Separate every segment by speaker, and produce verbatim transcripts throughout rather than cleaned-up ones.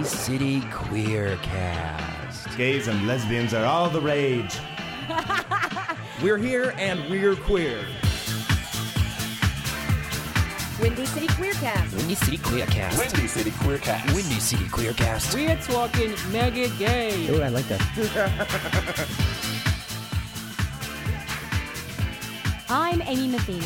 Speaker 1: City Queer Cast.
Speaker 2: Gays and lesbians are all the rage.
Speaker 1: We're here and we're queer.
Speaker 3: Windy City Queer Cast.
Speaker 1: Windy City Queer Cast.
Speaker 4: Windy City Queer Cast.
Speaker 1: Windy City Queer Cast.
Speaker 5: We're talking mega gay.
Speaker 1: Oh, I like that.
Speaker 3: I'm Amy Matheny.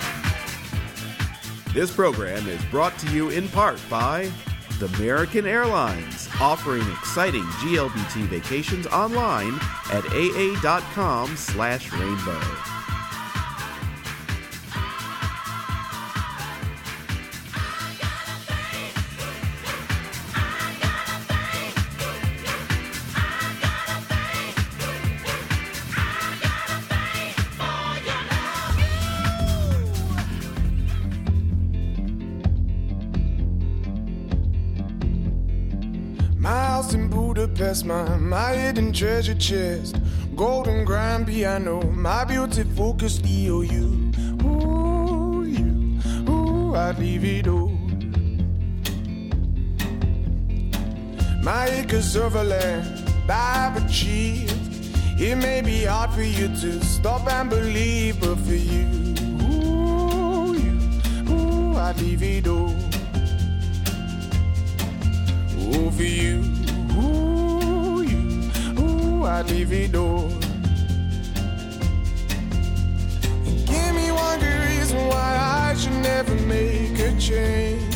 Speaker 6: This program is brought to you in part by the American Airlines, offering exciting G L B T vacations online at aa.com slash rainbow.
Speaker 7: My, my hidden treasure chest, golden grand piano, my beauty focused E O U. Ooh, you, ooh, I'd leave it all. My acres of land I've achieved. It may be hard for you to stop and believe, but for you, ooh, you, ooh, I'd leave it all. Ooh, for you. I'd leave it all. Give me one good reason why I should never make a change.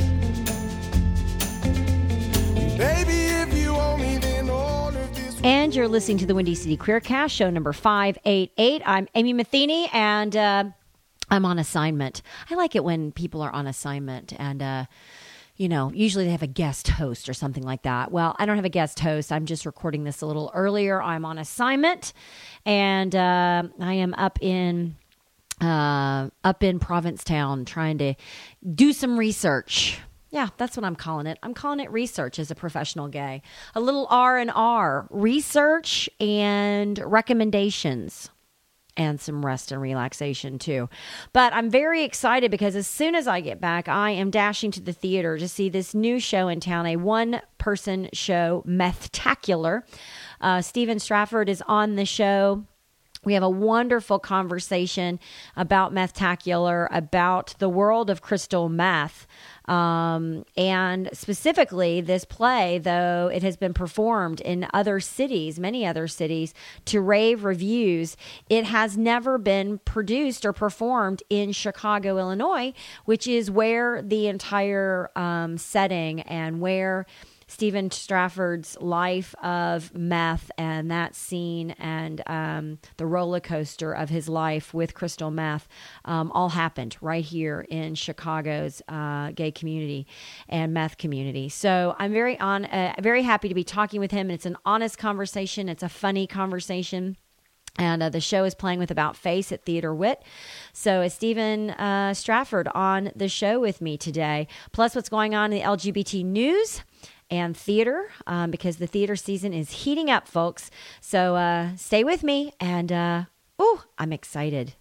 Speaker 7: Baby, if you owe me, then all of this.
Speaker 3: And you're listening to the Windy City Queer Cast, show number five eighty-eight. I'm Amy Matheny, and uh, I'm on assignment. I like it when people are on assignment, and uh, you know, usually they have a guest host or something like that. Well, I don't have a guest host. I'm just recording this a little earlier. I'm on assignment, and uh, I am up in uh, up in Provincetown trying to do some research. Yeah, that's what I'm calling it. I'm calling it research as a professional gay. A little R and R, research and recommendations. And some rest and relaxation, too. But I'm very excited because as soon as I get back, I am dashing to the theater to see this new show in town, a one-person show, Methtacular. Uh, Stephen Strafford is on the show. We have a wonderful conversation about Methtacular, about the world of crystal meth. Um, and specifically this play, though it has been performed in other cities, many other cities, to rave reviews, it has never been produced or performed in Chicago, Illinois, which is where the entire um, setting and where Stephen Strafford's life of meth and that scene and um, the roller coaster of his life with crystal meth um, all happened right here in Chicago's uh, gay community and meth community. So I'm very on, uh, very happy to be talking with him. It's an honest conversation. It's a funny conversation. And uh, the show is playing with About Face at Theater Wit. So is Stephen uh, Strafford on the show with me today. Plus what's going on in the L G B T news and theater, um, because the theater season is heating up, folks. So uh, stay with me, and uh, ooh, I'm excited.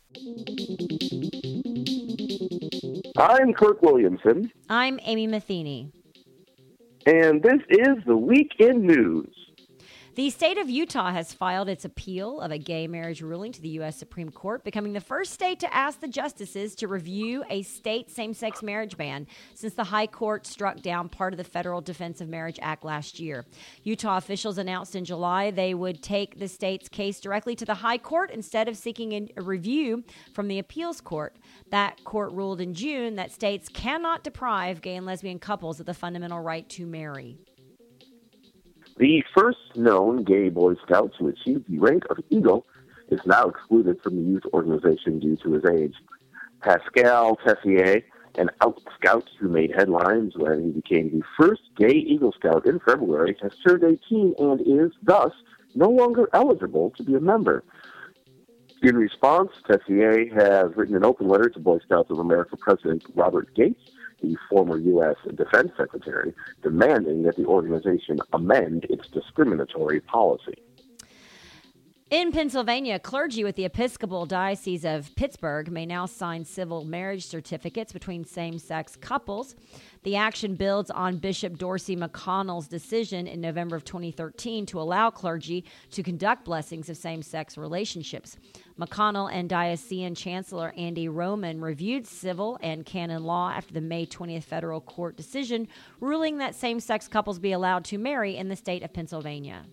Speaker 8: I'm Kirk Williamson.
Speaker 3: I'm Amy Matheny.
Speaker 8: And this is the Week in News.
Speaker 3: The state of Utah has filed its appeal of a gay marriage ruling to the U S Supreme Court, becoming the first state to ask the justices to review a state same-sex marriage ban since the High Court struck down part of the Federal Defense of Marriage Act last year. Utah officials announced in July they would take the state's case directly to the High Court instead of seeking a review from the appeals court. That court ruled in June that states cannot deprive gay and lesbian couples of the fundamental right to marry.
Speaker 8: The first known gay Boy Scout to achieve the rank of Eagle is now excluded from the youth organization due to his age. Pascal Tessier, an out scout who made headlines when he became the first gay Eagle Scout in February, has turned eighteen and is, thus, no longer eligible to be a member. In response, Tessier has written an open letter to Boy Scouts of America President Robert Gates, the former U S Defense Secretary, demanding that the organization amend its discriminatory policy.
Speaker 3: In Pennsylvania, clergy with the Episcopal Diocese of Pittsburgh may now sign civil marriage certificates between same-sex couples. The action builds on Bishop Dorsey McConnell's decision in November of twenty thirteen to allow clergy to conduct blessings of same-sex relationships. McConnell and Diocesan Chancellor Andy Roman reviewed civil and canon law after the May twentieth federal court decision ruling that same-sex couples be allowed to marry in the state of Pennsylvania.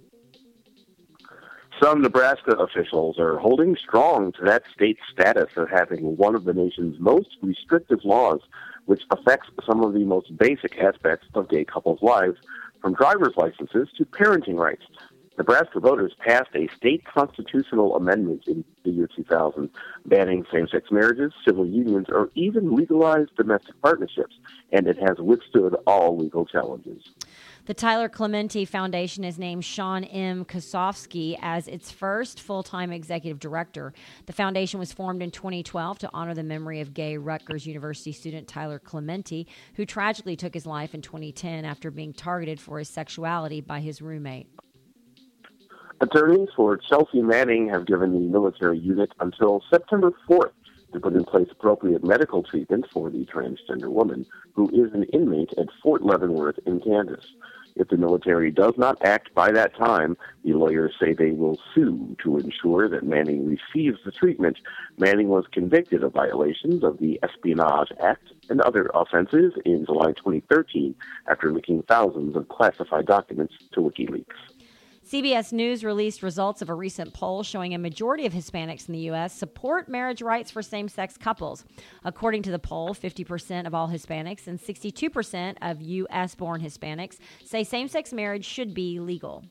Speaker 8: Some Nebraska officials are holding strong to that state's status of having one of the nation's most restrictive laws, which affects some of the most basic aspects of gay couples' lives, from driver's licenses to parenting rights. Nebraska voters passed a state constitutional amendment in the year two thousand, banning same-sex marriages, civil unions, or even legalized domestic partnerships, and it has withstood all legal challenges.
Speaker 3: The Tyler Clementi Foundation has named Sean M. Kosofsky as its first full-time executive director. The foundation was formed in twenty twelve to honor the memory of gay Rutgers University student Tyler Clementi, who tragically took his life in twenty ten after being targeted for his sexuality by his roommate.
Speaker 8: Attorneys for Chelsea Manning have given the military unit until September fourth to put in place appropriate medical treatment for the transgender woman, who is an inmate at Fort Leavenworth in Kansas. If the military does not act by that time, the lawyers say they will sue to ensure that Manning receives the treatment. Manning was convicted of violations of the Espionage Act and other offenses in July twenty thirteen after leaking thousands of classified documents to WikiLeaks.
Speaker 3: C B S News released results of a recent poll showing a majority of Hispanics in the U S support marriage rights for same-sex couples. According to the poll, fifty percent of all Hispanics and sixty-two percent of U S-born Hispanics say same-sex marriage should be legal.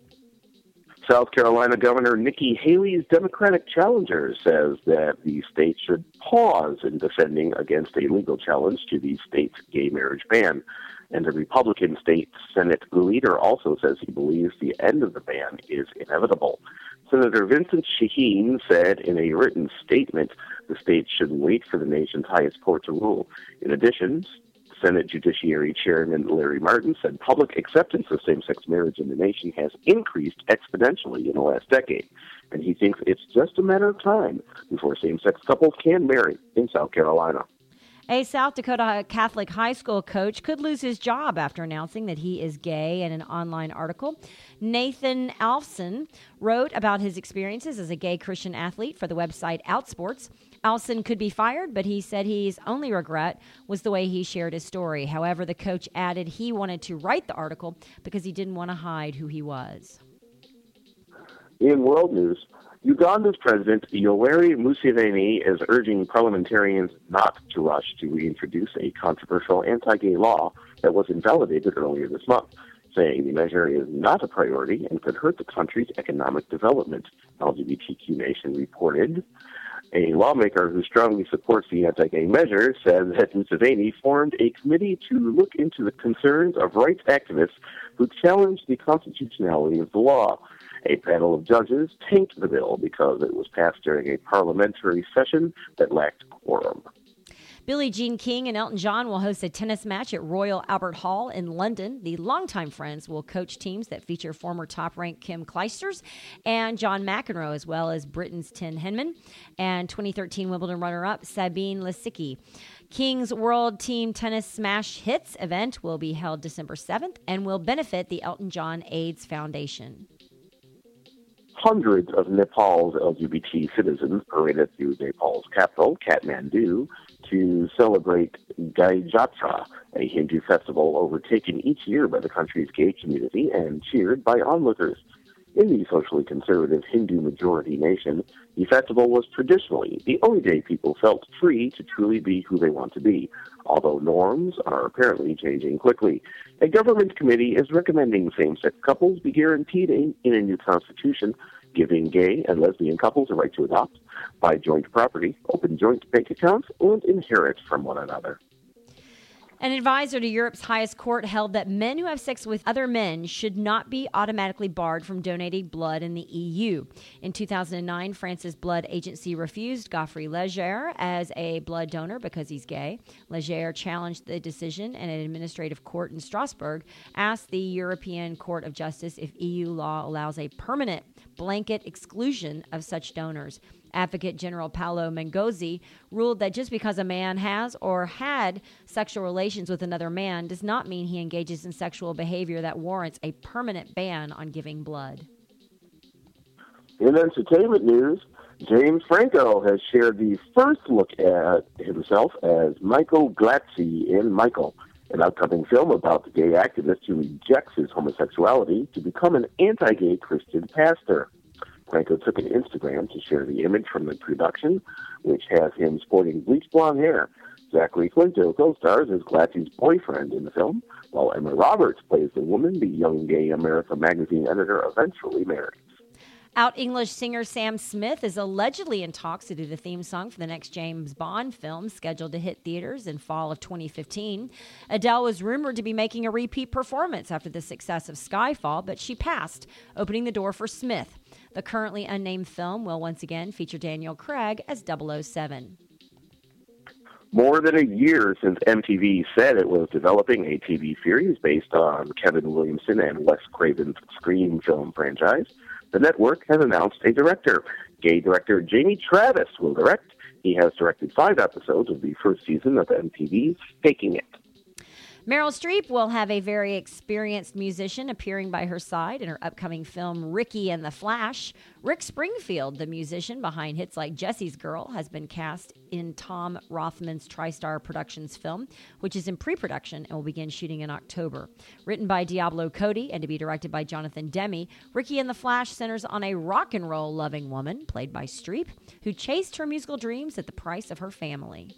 Speaker 8: South Carolina Governor Nikki Haley's Democratic challenger says that the state should pause in defending against a legal challenge to the state's gay marriage ban. And the Republican state Senate leader also says he believes the end of the ban is inevitable. Senator Vincent Shaheen said in a written statement the state should wait for the nation's highest court to rule. In addition, Senate Judiciary Chairman Larry Martin said public acceptance of same-sex marriage in the nation has increased exponentially in the last decade, and he thinks it's just a matter of time before same-sex couples can marry in South Carolina.
Speaker 3: A South Dakota Catholic high school coach could lose his job after announcing that he is gay in an online article. Nathan Alfson wrote about his experiences as a gay Christian athlete for the website Outsports. Alfson could be fired, but he said his only regret was the way he shared his story. However, the coach added he wanted to write the article because he didn't want to hide who he was.
Speaker 8: In world news, Uganda's President Yoweri Museveni is urging parliamentarians not to rush to reintroduce a controversial anti-gay law that was invalidated earlier this month, saying the measure is not a priority and could hurt the country's economic development, L G B T Q Nation reported. A lawmaker who strongly supports the anti-gay measure said that Museveni formed a committee to look into the concerns of rights activists who challenged the constitutionality of the law. A panel of judges tanked the bill because it was passed during a parliamentary session that lacked quorum.
Speaker 3: Billie Jean King and Elton John will host a tennis match at Royal Albert Hall in London. The longtime friends will coach teams that feature former top-ranked Kim Clijsters and John McEnroe, as well as Britain's Tim Henman and twenty thirteen Wimbledon runner-up Sabine Lisicki. King's World Team Tennis Smash Hits event will be held December seventh and will benefit the Elton John AIDS Foundation.
Speaker 8: Hundreds of Nepal's L G B T citizens paraded through Nepal's capital, Kathmandu, to celebrate Gai Jatra, a Hindu festival overtaken each year by the country's gay community and cheered by onlookers. In the socially conservative Hindu-majority nation, the festival was traditionally the only day people felt free to truly be who they want to be, although norms are apparently changing quickly. A government committee is recommending same-sex couples be guaranteed in, in a new constitution, giving gay and lesbian couples a right to adopt, buy joint property, open joint bank accounts, and inherit from one another.
Speaker 3: An advisor to Europe's highest court held that men who have sex with other men should not be automatically barred from donating blood in the E U. In two thousand nine, France's blood agency refused Geoffrey Leger as a blood donor because he's gay. Leger challenged the decision, and an administrative court in Strasbourg asked the European Court of Justice if E U law allows a permanent blanket exclusion of such donors. Advocate General Paolo Mengozzi ruled that just because a man has or had sexual relations with another man does not mean he engages in sexual behavior that warrants a permanent ban on giving blood.
Speaker 8: In entertainment news, James Franco has shared the first look at himself as Michael Glatze in Michael, an upcoming film about the gay activist who rejects his homosexuality to become an anti-gay Christian pastor. Franco took an Instagram to share the image from the production, which has him sporting bleached blonde hair. Zachary Quinto co-stars as Glatze's boyfriend in the film, while Emma Roberts plays the woman the Young Gay America magazine editor eventually marries.
Speaker 3: Out English singer Sam Smith is allegedly in talks to do the theme song for the next James Bond film scheduled to hit theaters in fall of twenty fifteen. Adele was rumored to be making a repeat performance after the success of Skyfall, but she passed, opening the door for Smith. The currently unnamed film will once again feature Daniel Craig as double oh seven.
Speaker 8: More than a year since M T V said it was developing a T V series based on Kevin Williamson and Wes Craven's Scream film franchise, the network has announced a director. Gay director Jamie Travis will direct. He has directed five episodes of the first season of M T V's Faking It.
Speaker 3: Meryl Streep will have a very experienced musician appearing by her side in her upcoming film Ricky and the Flash. Rick Springfield, the musician behind hits like Jesse's Girl, has been cast in Tom Rothman's TriStar Productions film, which is in pre-production and will begin shooting in October. Written by Diablo Cody and to be directed by Jonathan Demme, Ricky and the Flash centers on a rock and roll loving woman, played by Streep, who chased her musical dreams at the price of her family.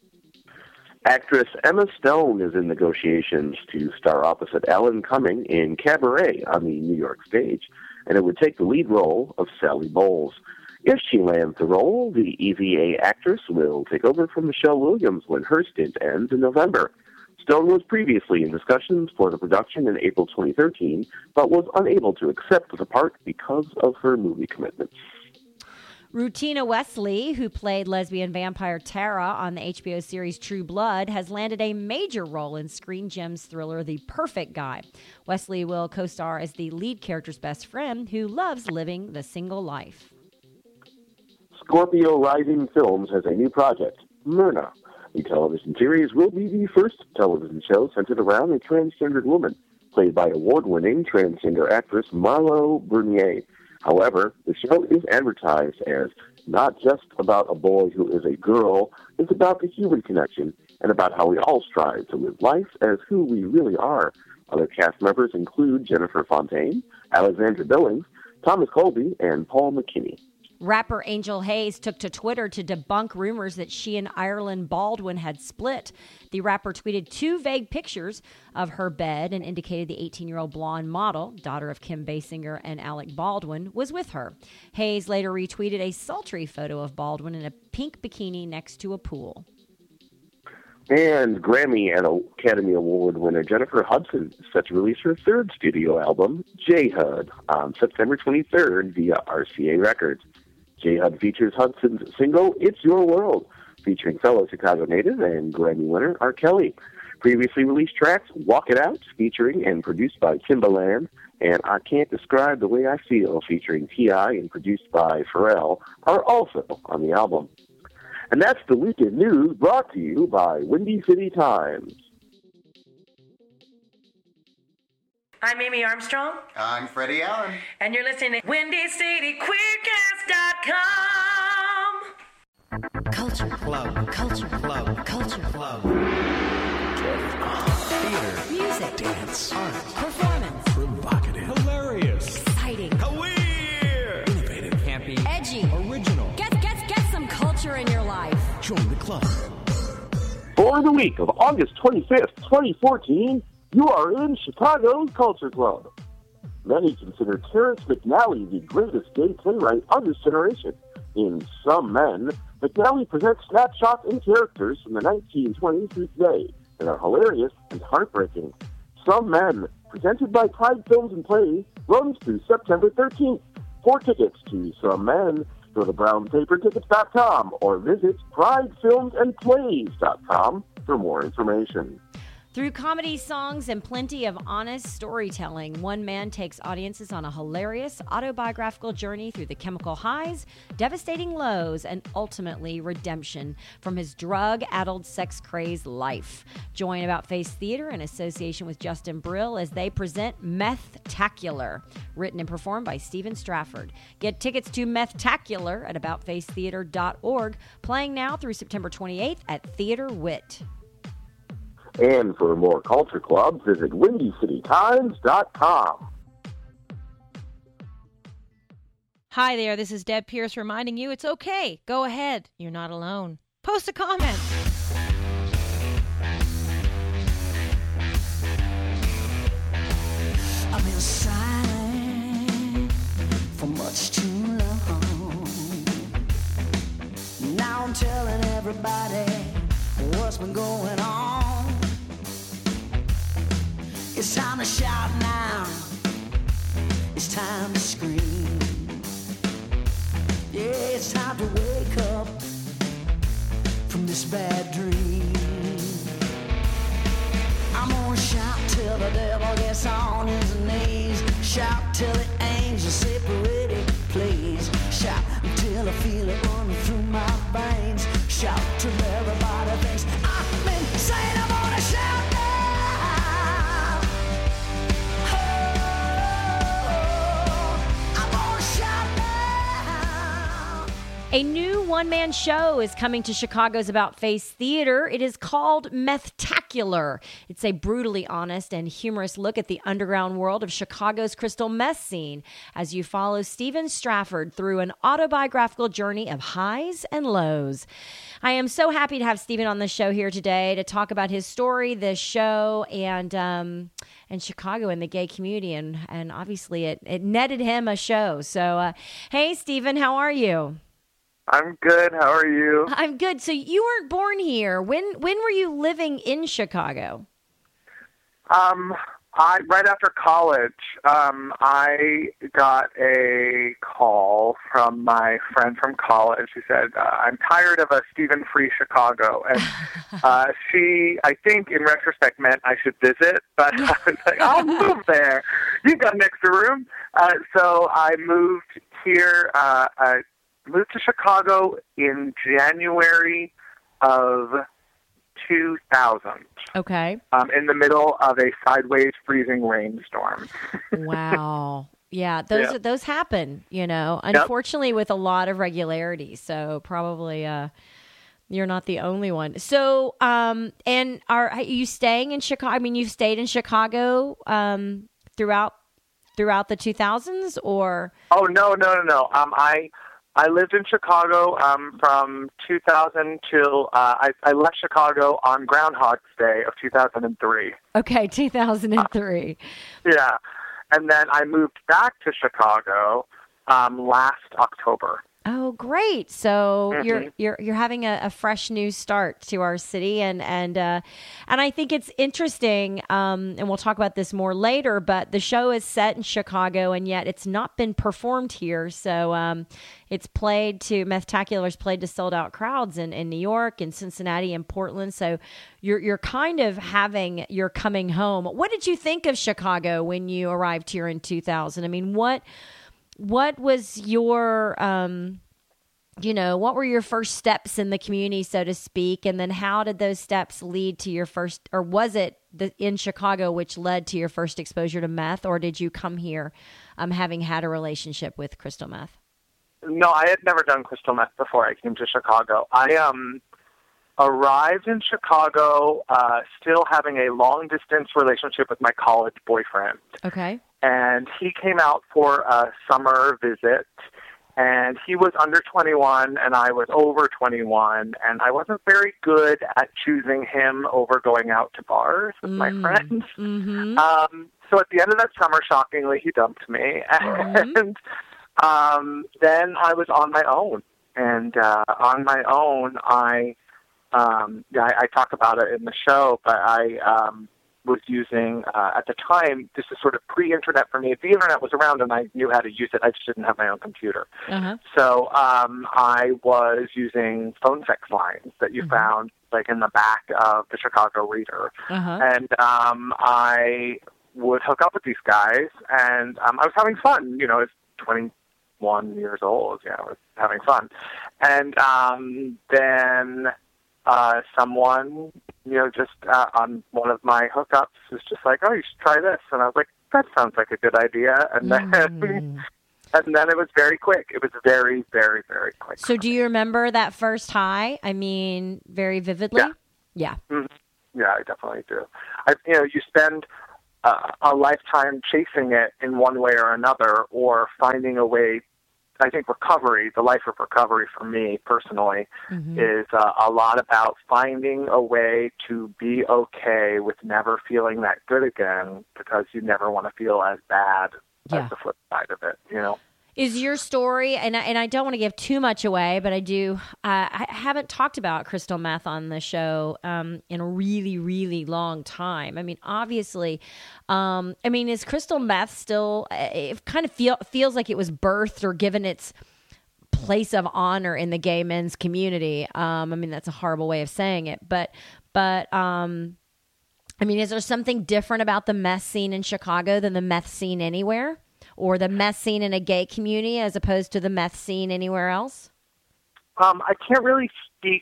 Speaker 8: Actress Emma Stone is in negotiations to star opposite Alan Cumming in Cabaret on the New York stage, and it would take the lead role of Sally Bowles. If she lands the role, the E V A actress will take over from Michelle Williams when her stint ends in November. Stone was previously in discussions for the production in April twenty thirteen, but was unable to accept the part because of her movie commitments.
Speaker 3: Rutina Wesley, who played lesbian vampire Tara on the H B O series True Blood, has landed a major role in Screen Gems thriller The Perfect Guy. Wesley will co-star as the lead character's best friend who loves living the single life.
Speaker 8: Scorpio Rising Films has a new project, Myrna. The television series will be the first television show centered around a transgendered woman, played by award-winning transgender actress Marlo Bernier. However, the show is advertised as not just about a boy who is a girl, it's about the human connection and about how we all strive to live life as who we really are. Other cast members include Jennifer Fontaine, Alexandra Billings, Thomas Colby, and Paul McKinney.
Speaker 3: Rapper Angel Hayes took to Twitter to debunk rumors that she and Ireland Baldwin had split. The rapper tweeted two vague pictures of her bed and indicated the eighteen-year-old blonde model, daughter of Kim Basinger and Alec Baldwin, was with her. Hayes later retweeted a sultry photo of Baldwin in a pink bikini next to a pool.
Speaker 8: And Grammy and Academy Award winner Jennifer Hudson is set to release her third studio album, J-Hud, on September twenty-third via R C A Records. J-Hud features Hudson's single, It's Your World, featuring fellow Chicago native and Grammy winner R. Kelly. Previously released tracks, Walk It Out, featuring and produced by Timbaland, and I Can't Describe the Way I Feel, featuring T I and produced by Pharrell, are also on the album. And that's the weekend news brought to you by Windy City Times.
Speaker 4: I'm Amy Armstrong.
Speaker 9: I'm Freddie Allen.
Speaker 4: And you're listening to Windy City Queercast dot com.
Speaker 10: Culture Club. Culture Club. Culture Club.
Speaker 1: Theater.
Speaker 10: Music.
Speaker 1: Dance.
Speaker 10: Art. Performance.
Speaker 1: Provocative. Hilarious.
Speaker 10: Exciting.
Speaker 1: Queer. Innovative.
Speaker 10: Campy. Edgy.
Speaker 1: Original.
Speaker 10: Get, get, get some culture in your life.
Speaker 1: Join the club.
Speaker 8: For the week of August twenty-fifth, twenty fourteen, you are in Chicago's Culture Club. Many consider Terrence McNally the greatest gay playwright of this generation. In Some Men, McNally presents snapshots and characters from the nineteen twenties through today, and are hilarious and heartbreaking. Some Men, presented by Pride Films and Plays, runs through September thirteenth. For tickets to Some Men, go to brown paper tickets dot com or visit pride films and plays dot com for more information.
Speaker 3: Through comedy, songs, and plenty of honest storytelling, One Man takes audiences on a hilarious autobiographical journey through the chemical highs, devastating lows, and ultimately redemption from his drug-addled, sex-crazed life. Join About Face Theater in association with Justin Brill as they present Meth-tacular, written and performed by Stephen Strafford. Get tickets to Meth-tacular at about face theater dot org, playing now through September twenty-eighth at Theater Wit.
Speaker 8: And for more Culture Club, visit windy city times dot com.
Speaker 9: Hi there, this is Deb Pierce reminding you it's okay. Go ahead. You're not alone. Post a comment.
Speaker 11: I've been silent for much too long. Now I'm telling everybody what's been going on. It's time to shout now. It's time to scream. Yeah, it's time to wake up from this bad dream. I'm gonna shout till the devil gets on his knees. Shout till the angels separated, please. Shout until I feel it running through my veins. Shout till everybody thinks I've been saying I'm gonna shout now.
Speaker 3: A new one-man show is coming to Chicago's About Face Theater. It is called Meth-tacular. It's a brutally honest and humorous look at the underground world of Chicago's crystal meth scene as you follow Stephen Strafford through an autobiographical journey of highs and lows. I am so happy to have Stephen on the show here today to talk about his story, this show, and um, and Chicago and the gay community. And, and obviously it, it netted him a show. So, uh, hey, Stephen, how are you?
Speaker 12: I'm good. How are you?
Speaker 3: I'm good. So you weren't born here. When when were you living in Chicago?
Speaker 12: Um, I right after college, um, I got a call from my friend from college who said, uh, "I'm tired of a Stephen Free Chicago," and uh, she, I think, in retrospect, meant I should visit. But I was like, "I'll move there. You got an extra room." Uh, so I moved here. Uh, I, Moved to Chicago in January of two thousand.
Speaker 3: Okay.
Speaker 12: Um, in the middle of a sideways freezing rainstorm.
Speaker 3: Wow. Yeah, those
Speaker 12: Yeah.
Speaker 3: those happen, you know,
Speaker 12: Yep.
Speaker 3: unfortunately with a lot of regularity. So probably uh, you're not the only one. So, um, and are, are you staying in Chicago? I mean, you've stayed in Chicago um, throughout throughout the two thousands, or?
Speaker 12: Oh, no, no, no, no. Um, I... I lived in Chicago um, from two thousand till uh, I, I left Chicago on Groundhog's Day of two thousand three.
Speaker 3: Okay, two thousand three.
Speaker 12: Uh, yeah. And then I moved back to Chicago um, last October.
Speaker 3: Oh, great! So
Speaker 12: Mm-hmm.
Speaker 3: you're you're you're having a, a fresh new start to our city, and and uh, and I think it's interesting. Um, and we'll talk about this more later. But the show is set in Chicago, and yet it's not been performed here. So um, it's played to Meth-tacular's played to sold out crowds in, in New York, and Cincinnati, and Portland. So you're you're kind of having you're coming home. What did you think of Chicago when you arrived here in two thousand? I mean, what? What was your, um, you know, what were your first steps in the community, so to speak? And then how did those steps lead to your first, or was it the, in Chicago which led to your first exposure to meth? Or did you come here um, having had a relationship with crystal meth?
Speaker 12: No, I had never done crystal meth before I came to Chicago. I um, arrived in Chicago uh, still having a long-distance relationship with my college boyfriend.
Speaker 3: Okay.
Speaker 12: And he came out for a summer visit, and he was under twenty-one, and I was over twenty-one, and I wasn't very good at choosing him over going out to bars with mm. my friends.
Speaker 3: Mm-hmm.
Speaker 12: Um, so at the end of that summer, shockingly, he dumped me,
Speaker 3: Mm-hmm.
Speaker 12: and um, then I was on my own. And uh, on my own, I um, yeah, I, I talk about it in the show, but I um, was using, uh, at the time, this is sort of pre-internet for me. The internet was around and I knew how to use it. I just didn't have my own computer.
Speaker 3: Uh-huh.
Speaker 12: So um, I was using phone sex lines that you mm-hmm. found like in the back of the Chicago Reader.
Speaker 3: Uh-huh.
Speaker 12: And um, I would hook up with these guys, and um, I was having fun. You know, I was twenty-one years old. Yeah, I was having fun. And um, then uh, someone, you know, just uh, on one of my hookups was just like, oh, you should try this. And I was like, that sounds like a good idea. And then, mm. and then it was very quick. It was very, very, very quick.
Speaker 3: So do you remember that first high? I mean, very vividly?
Speaker 12: Yeah.
Speaker 3: Yeah,
Speaker 12: mm-hmm. yeah I definitely do. I, you know, you spend uh, a lifetime chasing it in one way or another, or finding a way. I think recovery, the life of recovery for me personally, mm-hmm. is uh, a lot about finding a way to be okay with never feeling that good again, because you never want to feel as bad
Speaker 3: yeah.
Speaker 12: as the flip side of it, you know?
Speaker 3: Is your story, and I, and I don't want to give too much away, but I do, uh, I haven't talked about crystal meth on the show um, in a really, really long time. I mean, obviously, um, I mean, is crystal meth still, it kind of feel, feels like it was birthed or given its place of honor in the gay men's community. Um, I mean, that's a horrible way of saying it, but, but, um, I mean, is there something different about the meth scene in Chicago than the meth scene anywhere? Or the meth scene in a gay community as opposed to the meth scene anywhere else?
Speaker 12: Um, I can't really speak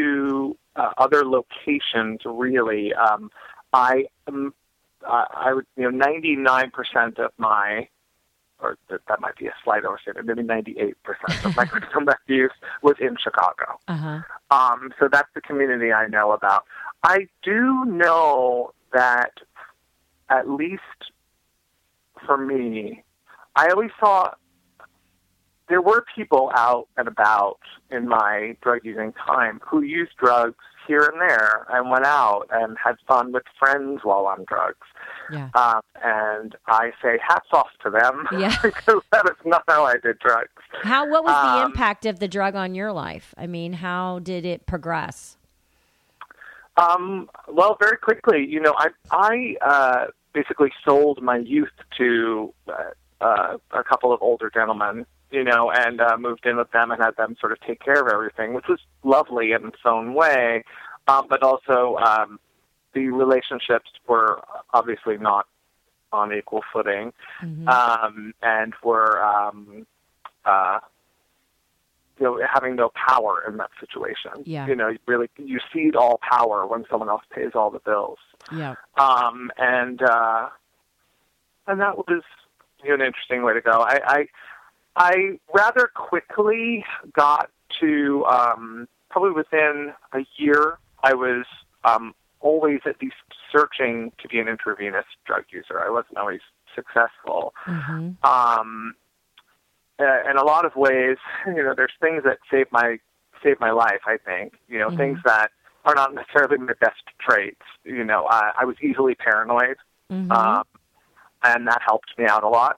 Speaker 12: to uh, other locations, really. Um, I, um, I, I would, you know, ninety-nine percent of my, or that, that might be a slight overstatement, maybe ninety-eight percent of my crystal meth use was in Chicago.
Speaker 3: Uh-huh.
Speaker 12: Um, so that's the community I know about. I do know that, at least for me, I always saw there were people out and about in my drug-using time who used drugs here and there and went out and had fun with friends while on drugs.
Speaker 3: Yeah.
Speaker 12: Um, and I say hats off to them,
Speaker 3: yeah.
Speaker 12: because that is not how I did drugs.
Speaker 3: How? What was the
Speaker 12: um,
Speaker 3: impact of the drug on your life? I mean, how did it progress?
Speaker 12: Um, well, very quickly. You know, I, I uh, basically sold my youth to uh, Uh, a couple of older gentlemen, you know, and uh, moved in with them and had them sort of take care of everything, which was lovely in its own way. Um, but also, um, the relationships were obviously not on equal footing, mm-hmm. um, and were, um, uh, you know, having no power in that situation.
Speaker 3: Yeah.
Speaker 12: You know, you really, you cede all power when someone else pays all the bills.
Speaker 3: Yeah.
Speaker 12: Um, and, uh, and that was, you know, an interesting way to go. I, I, I rather quickly got to, um, probably within a year, I was um, always at least searching to be an intravenous drug user. I wasn't always successful.
Speaker 3: Mm-hmm.
Speaker 12: Um, uh, in a lot of ways, you know, there's things that save my save my life, I think. You know, mm-hmm. things that are not necessarily my best traits. You know, I, I was easily paranoid.
Speaker 3: Mm-hmm.
Speaker 12: Um, And that helped me out a lot,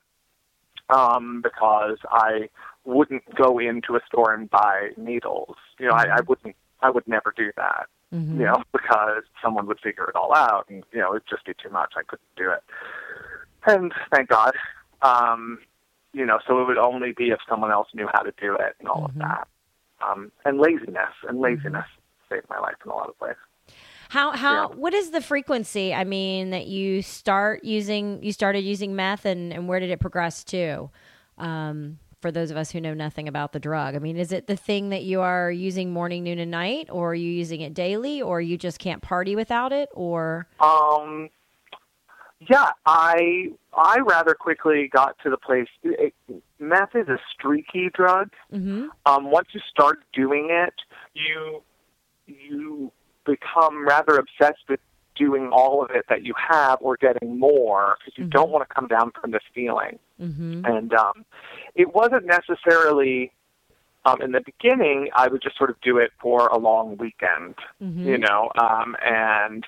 Speaker 12: um, because I wouldn't go into a store and buy needles. You know, mm-hmm. I, I wouldn't. I would never do that. Mm-hmm. You know, because someone would figure it all out, and you know, it'd just be too much. I couldn't do it. And thank God, um, you know. So it would only be if someone else knew how to do it, and all mm-hmm. of that. Um, and laziness, and laziness mm-hmm. saved my life in a lot of ways.
Speaker 3: How how
Speaker 12: yeah.
Speaker 3: what is the frequency? I mean, that you start using you started using meth, and, and where did it progress to? Um, for those of us who know nothing about the drug, I mean, is it the thing that you are using morning, noon, and night, or are you using it daily, or you just can't party without it, or?
Speaker 12: Um, yeah, I I rather quickly got to the place. It, meth is a streaky drug.
Speaker 3: Mm-hmm.
Speaker 12: Um, once you start doing it, you you. become rather obsessed with doing all of it that you have or getting more, because you mm-hmm. don't want to come down from this feeling.
Speaker 3: Mm-hmm.
Speaker 12: And um, it wasn't necessarily, um, in the beginning, I would just sort of do it for a long weekend,
Speaker 3: mm-hmm.
Speaker 12: you know, um, and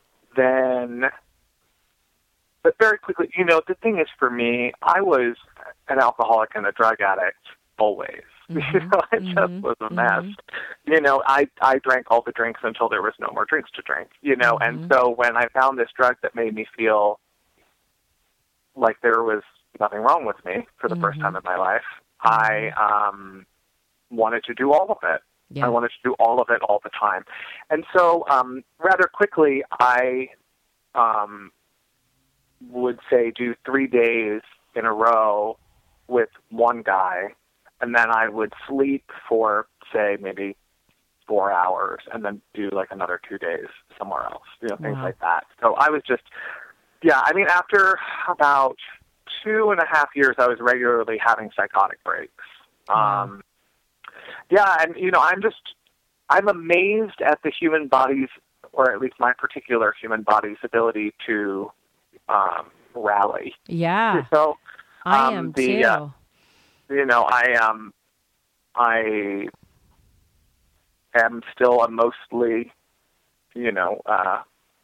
Speaker 12: then, but very quickly, you know, the thing is for me, I was an alcoholic and a drug addict always. Mm-hmm. You know, it
Speaker 3: Mm-hmm.
Speaker 12: just was a mess. Mm-hmm. You know, I I drank all the drinks until there was no more drinks to drink. You know, mm-hmm. and so when I found this drug that made me feel like there was nothing wrong with me for the mm-hmm. first time in my life, I um, wanted to do all of it. Yeah. I wanted to do all of it all the time. And so um, rather quickly, I um, would say do three days in a row with one guy, and then I would sleep for, say, maybe four hours, and then do like another two days somewhere else, you know, things wow. like that. So I was just, yeah, I mean, after about two and a half years, I was regularly having psychotic breaks. Wow. Um, yeah, and, you know, I'm just, I'm amazed at the human body's, or at least my particular human body's ability to um, rally.
Speaker 3: Yeah.
Speaker 12: So, um,
Speaker 3: I am
Speaker 12: the,
Speaker 3: too.
Speaker 12: Uh, you know, I um, I am still a mostly, you know, uh,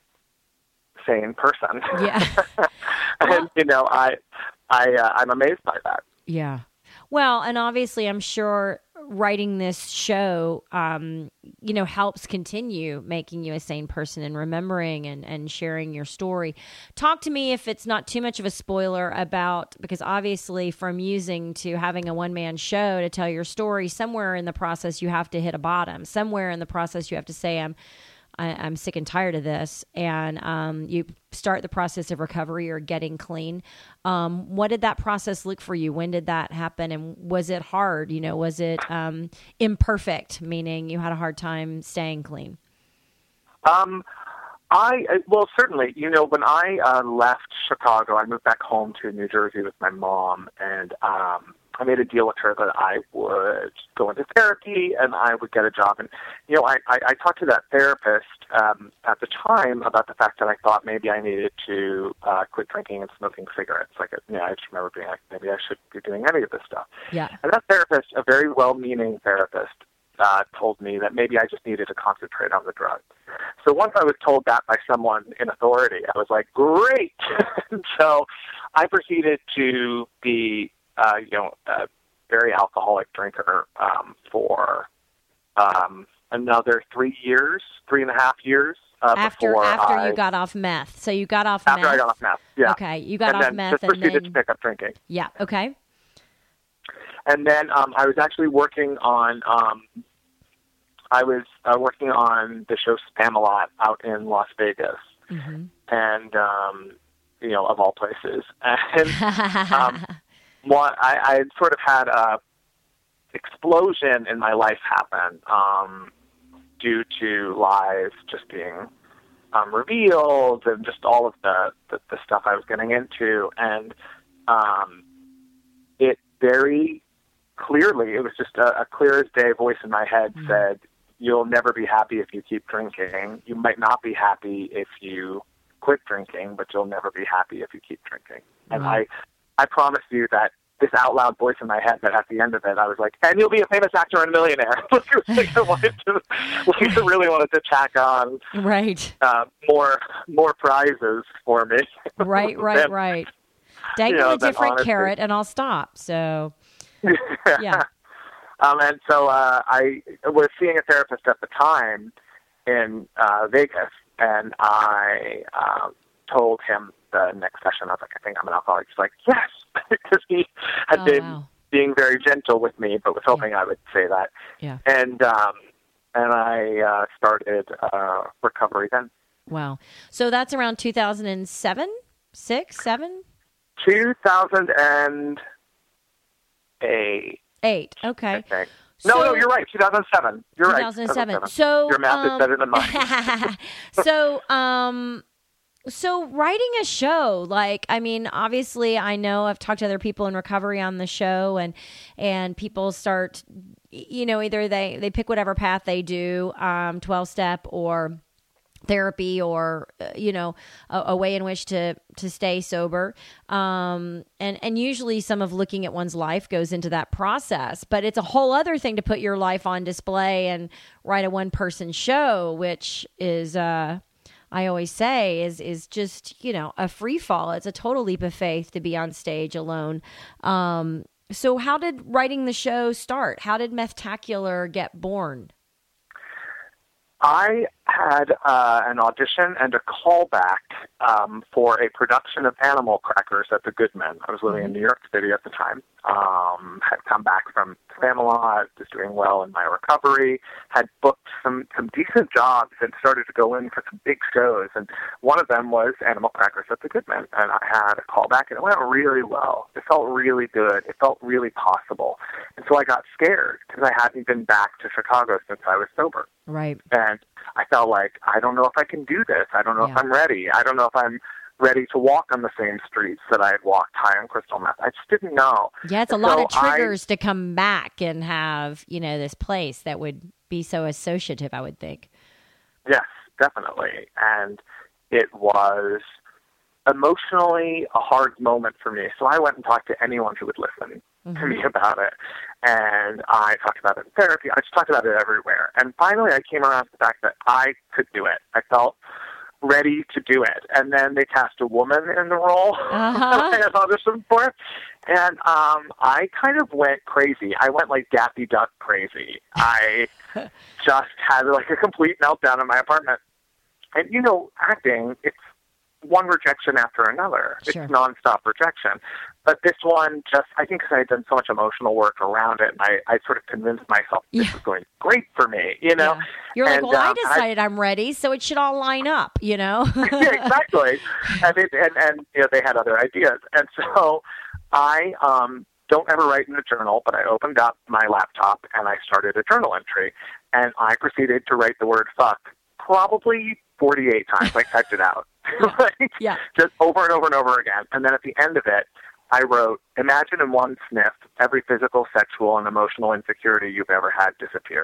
Speaker 12: sane person.
Speaker 3: Yeah.
Speaker 12: and
Speaker 3: well,
Speaker 12: you know, I, I, uh, I'm amazed by that.
Speaker 3: Yeah. Well, and obviously, I'm sure writing this show, um, you know, helps continue making you a sane person and remembering and, and sharing your story. Talk to me, if it's not too much of a spoiler, about, because obviously from using to having a one-man show to tell your story, somewhere in the process you have to hit a bottom. Somewhere in the process you have to say, I'm I, I'm sick and tired of this. And um, you start the process of recovery or getting clean. Um, what did that process look for you? When did that happen? And was it hard? You know, was it um, imperfect, meaning you had a hard time staying clean?
Speaker 12: Um, I, well, certainly, you know, when I uh, left Chicago, I moved back home to New Jersey with my mom, and um, I made a deal with her that I would go into therapy and I would get a job. And, you know, I, I, I talked to that therapist um, at the time about the fact that I thought maybe I needed to uh, quit drinking and smoking cigarettes. Like, you know, I just remember being like, maybe I should be doing any of this stuff.
Speaker 3: Yeah.
Speaker 12: And that therapist, a very well-meaning therapist, uh, told me that maybe I just needed to concentrate on the drugs. So once I was told that by someone in authority, I was like, great! So I proceeded to be Uh, you know, a very alcoholic drinker um, for um, another three years, three and a half years uh,
Speaker 3: after
Speaker 12: before
Speaker 3: after
Speaker 12: I,
Speaker 3: you got off meth. So you got off
Speaker 12: after
Speaker 3: meth.
Speaker 12: I got off meth. Yeah.
Speaker 3: Okay, you got
Speaker 12: and
Speaker 3: off
Speaker 12: then
Speaker 3: meth,
Speaker 12: just
Speaker 3: and
Speaker 12: proceeded
Speaker 3: then
Speaker 12: to pick up drinking.
Speaker 3: yeah. Okay.
Speaker 12: And then um, I was actually working on. Um, I was uh, working on the show Spamalot out in Las Vegas,
Speaker 3: mm-hmm.
Speaker 12: and um, you know, of all places, and. Um, One, I, I had sort of had a explosion in my life happen um, due to lies just being um, revealed and just all of the, the, the stuff I was getting into. And um, it very clearly, it was just a, a clear as day voice in my head mm-hmm. said, you'll never be happy if you keep drinking. You might not be happy if you quit drinking, but you'll never be happy if you keep drinking. Mm-hmm. And I I promise you that this out loud voice in my head, that at the end of it, I was like, and you'll be a famous actor and a millionaire. like I wanted to, like I really wanted to tack on
Speaker 3: right
Speaker 12: uh, more more prizes for me.
Speaker 3: right, right,
Speaker 12: and,
Speaker 3: right. Dangle
Speaker 12: you know,
Speaker 3: a different
Speaker 12: honesty.
Speaker 3: carrot and I'll stop. So, yeah.
Speaker 12: Um, and so uh, I was seeing a therapist at the time in uh, Vegas, and I uh, told him the next session, I was like, I think I'm an alcoholic. He's like, yes, because he had
Speaker 3: oh,
Speaker 12: been
Speaker 3: wow.
Speaker 12: being very gentle with me, but was hoping
Speaker 3: yeah.
Speaker 12: I would say that.
Speaker 3: Yeah.
Speaker 12: And um, and I uh, started uh, recovery then.
Speaker 3: Wow. So that's around two thousand seven, six, seven?
Speaker 12: two thousand eight.
Speaker 3: Eight. Okay.
Speaker 12: I think.
Speaker 3: So,
Speaker 12: no, no, you're right. two thousand seven. You're
Speaker 3: two thousand seven.
Speaker 12: right.
Speaker 3: So
Speaker 12: your math
Speaker 3: um,
Speaker 12: is better than mine.
Speaker 3: so, um, so writing a show, like, I mean, obviously, I know I've talked to other people in recovery on the show, and and people start, you know, either they they pick whatever path they do, um, twelve step or therapy, or uh, you know, a, a way in which to to stay sober, um and and usually some of looking at one's life goes into that process, but it's a whole other thing to put your life on display and write a one person show, which is uh I always say is is just, you know, a free fall. It's a total leap of faith to be on stage alone. Um So how did writing the show start? How did Methtacular get born?
Speaker 12: I had uh, an audition and a callback um, for a production of Animal Crackers at the Goodman. I was living in New York City at the time. Um, had come back from Spamalot, was doing well in my recovery, had booked some, some decent jobs and started to go in for some big shows. And one of them was Animal Crackers at the Goodman. And I had a callback, and it went really well. It felt really good. It felt really possible. And so I got scared because I hadn't been back to Chicago since I was sober.
Speaker 3: Right.
Speaker 12: And I felt like, I don't know if I can do this. I don't know
Speaker 3: Yeah.
Speaker 12: if I'm ready. I don't know if I'm ready to walk on the same streets that I had walked high on crystal meth. I just didn't know.
Speaker 3: Yeah, it's a
Speaker 12: And
Speaker 3: lot
Speaker 12: so
Speaker 3: of triggers to come back and have, you know, this place that would be so associative, I would think.
Speaker 12: I, yes, definitely. And it was emotionally a hard moment for me. So I went and talked to anyone who would listen
Speaker 3: Mm-hmm.
Speaker 12: to me about it. And I talked about it in therapy. I just talked about it everywhere. And finally I came around to the fact that I could do it. I felt ready to do it. And then they cast a woman in the role
Speaker 3: Uh-huh.
Speaker 12: I had auditioned for. And um, I kind of went crazy. I went like Daffy Duck crazy. I just had like a complete meltdown in my apartment. And, you know, acting, it's one rejection after another.
Speaker 3: Sure.
Speaker 12: It's nonstop rejection. But this one just, I think because I had done so much emotional work around it, and I, I sort of convinced myself this
Speaker 3: Yeah.
Speaker 12: was going great for me, you know?
Speaker 3: Yeah. You're like,
Speaker 12: And,
Speaker 3: well, I
Speaker 12: um,
Speaker 3: decided I'm ready, so it should all line up, you know?
Speaker 12: yeah, exactly. And, it, and, and you know, they had other ideas. And so I um, don't ever write in a journal, but I opened up my laptop and I started a journal entry. And I proceeded to write the word fuck probably forty-eight times. I typed it out.
Speaker 3: Yeah.
Speaker 12: Like,
Speaker 3: Yeah.
Speaker 12: just over and over and over again. And then at the end of it, I wrote, imagine in one sniff, every physical, sexual, and emotional insecurity you've ever had disappears.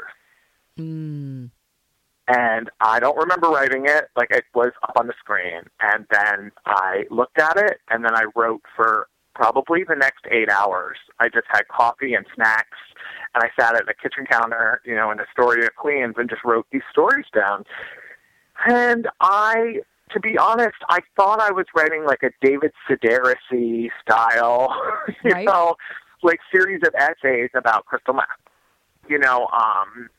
Speaker 3: Mm.
Speaker 12: And I don't remember writing it, like it was up on the screen. And then I looked at it, and then I wrote for probably the next eight hours. I just had coffee and snacks, and I sat at the kitchen counter, you know, in Astoria, Queens, and just wrote these stories down. And I, to be honest, I thought I was writing like a David Sedaris-y style, you
Speaker 3: Right.
Speaker 12: know, like series of essays about crystal meth. You know, um,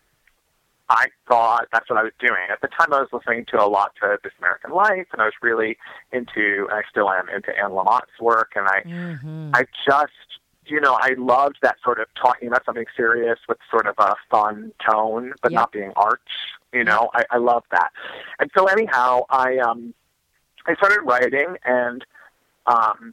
Speaker 12: I thought that's what I was doing. At the time, I was listening to a lot to This American Life, and I was really into, and I still am, into Anne Lamott's work, and I,
Speaker 3: Mm-hmm.
Speaker 12: I just, you know, I loved that sort of talking about something serious with sort of a fun tone, but
Speaker 3: Yep.
Speaker 12: not being arch. You know, I, I love that. And so anyhow, I um, I started writing, and um,